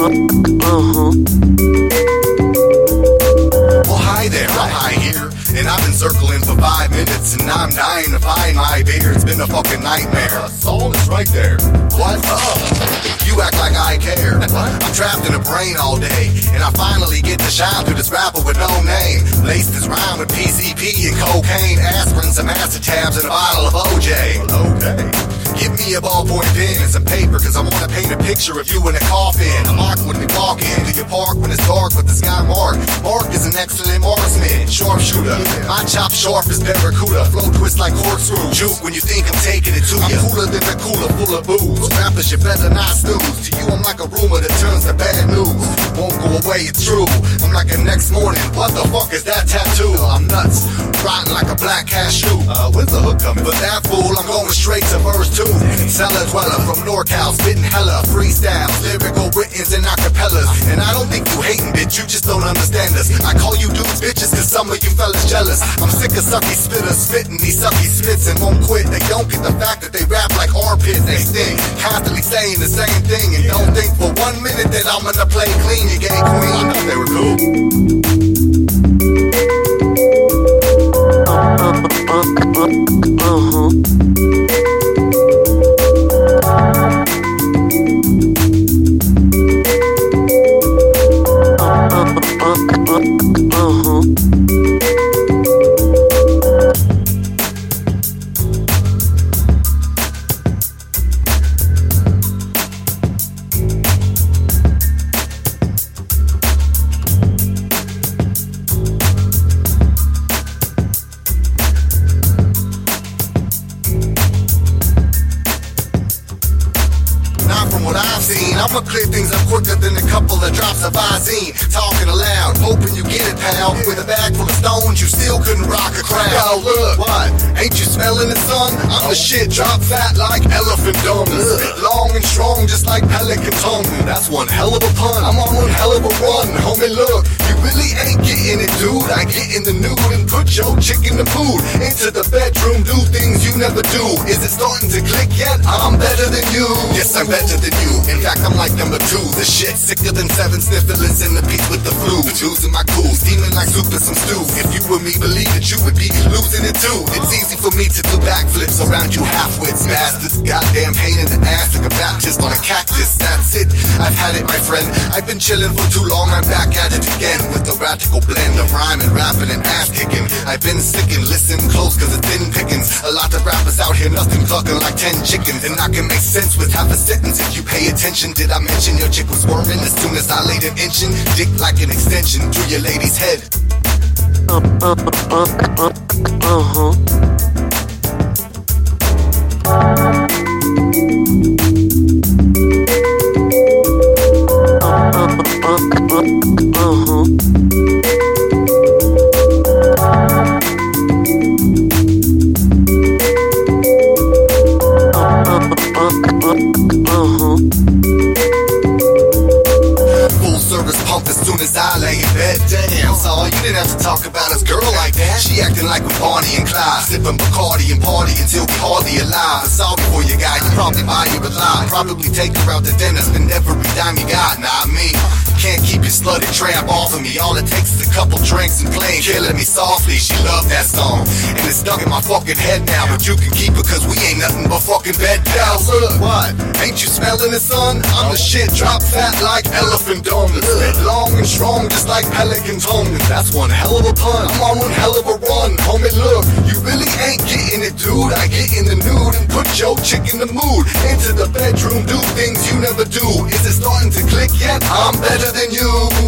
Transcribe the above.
Well, hi there, I'm High here, and I've been circling for 5 minutes, and I'm dying to find my beer. It's been a fucking nightmare. Soul is right there. What? You act like I care. I'm trapped in a brain all day, and I finally get to shine through this rapper with no name. Laced this rhyme with PCP and cocaine, aspirin, some acid tabs, and a bottle of OJ. Okay. Give me a ballpoint pen and some paper, cause I wanna paint a picture of you in a coffin. A mark when we walk into your park when it's dark with the sky mark. Mark is an excellent marksman, sharpshooter. My chop sharp is barracuda, flow twist like corkscrew. Juke when you think I'm taking it to you. I'm cooler than a cooler full of booze. Rappers, you better not snooze. To you, I'm like a rumor that turns to bad news. Won't go away, it's true. I'm like a next morning. What the fuck is that tattoo? I'm nuts, rotten like a black cashew. Where's the hook coming? But that fool, I'm going straight to verse 2. Cellar dweller from NorCal, spitting hella freestyles, lyrical writtens and acapellas. And I don't think you hating, bitch, you just don't understand us. I call you dudes bitches cause some of you fellas jealous. I'm sick of sucky spitters spitting these sucky spits and won't quit. They don't get the fact that they rap like armpits. They stink, constantly saying the same thing, and don't think for 1 minute that I'm gonna play clean. You gay queen, I thought they were cool. I'ma clear things up quicker than a couple of drops of Visine. Talking aloud, hoping you get it, pal. With a bag full of stones, you still couldn't rock a crowd. Yo, look, what? Ain't you smelling the sun? I'm the shit, drop fat like elephant dung. Spit long and strong, just like pelican tongue. That's one hell of a pun. I'm on one hell of a run, homie. Look, you really ain't getting it, dude. I get in the nude and put your chick in the mood. Into the bedroom, do things you never do. Is it starting to click yet? I'm better than you. Yes, I'm better than you. In fact, I'm like number 2. The shit sicker than 7 snifflers in the peak with the flu. Losing my cool, steaming like soup in some stew. If you were me, believe that you would be losing it too. It's easy for me to do backflips around you half-wits bastards. Goddamn pain in the ass like a Baptist on a cactus. That's it, I've had it, my friend. I've been chilling for too long, I'm back at it again. With a radical blend of rhyming, rapping, and ass kicking. I've been sickin', listen close cause it's thin pickings. A lot of rappers out here, nothing clucking like 10 chickens. And I can make sense with half a sentence if you pay attention. Did I mention your chick was swerving as soon as I laid an inching? Dick like an extension to your lady's head. As soon as I lay in bed, damn, so you didn't have to talk about his girl like that. She acting like with Bonnie and Clyde, sipping Bacardi and party until we hardly alive. I'm sorry for your guy, you probably buy you a lie. Probably take her out to dinner, spend every dime you got, not me. Can't keep your slutty tramp off of me. All it takes is a couple drinks and playing Killing Me Softly. She loved that song, and it's stuck in my fucking head now. But you can keep it cause we ain't nothing but fucking bed pals. Look, what? Ain't you smelling the sun? I'm the shit, drop fat like elephant dung. Spit long and strong just like pelican tongue. That's one hell of a pun, I'm on one hell of a run. Homie, look, you really ain't getting it, dude. I get in the nude and put your chick in the mood. Into the bedroom, do things you never do. Is it starting to click yet? I'm better than you.